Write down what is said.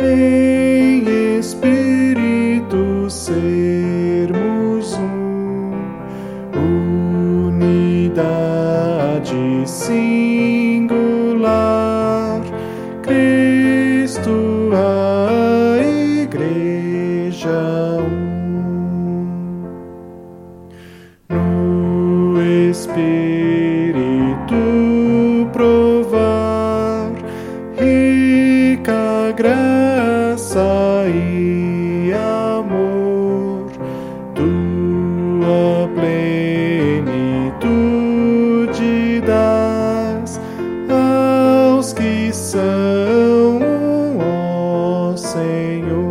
em espírito sermos unidade singular, Cristo, a Igreja no Espírito provar rica graça e amor, tua plenitude dás aos que são, ó Senhor.